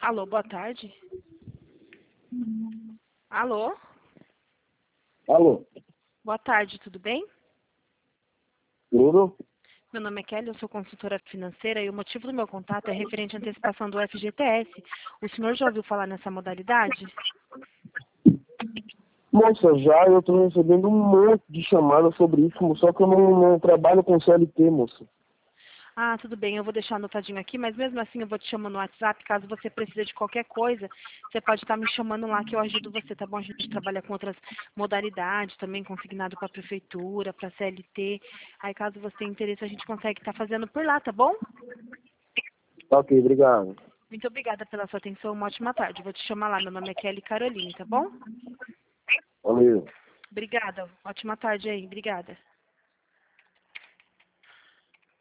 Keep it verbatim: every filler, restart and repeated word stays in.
Alô, boa tarde. Alô? Alô, Boa tarde, tudo bem? tudo? Meu nome é Kelly, eu sou consultora financeira e o motivo do meu contato é referente à antecipação do F G T S. O senhor já ouviu falar nessa modalidade? Moça, já eu tô recebendo um monte de chamadas sobre isso, só que eu não, não trabalho com C L T, moça. Ah, tudo bem, eu vou deixar anotadinho aqui, mas mesmo assim eu vou te chamando no WhatsApp, caso você precise de qualquer coisa, você pode estar me chamando lá que eu ajudo você, tá bom? A gente trabalha com outras modalidades, também consignado para a prefeitura, para C L T. Aí caso você tenha interesse, a gente consegue estar fazendo por lá, tá bom? Ok, obrigado. Muito obrigada pela sua atenção, uma ótima tarde. Vou te chamar lá, meu nome é Kelly Caroline, tá bom? Valeu. Obrigada, ótima tarde aí, obrigada.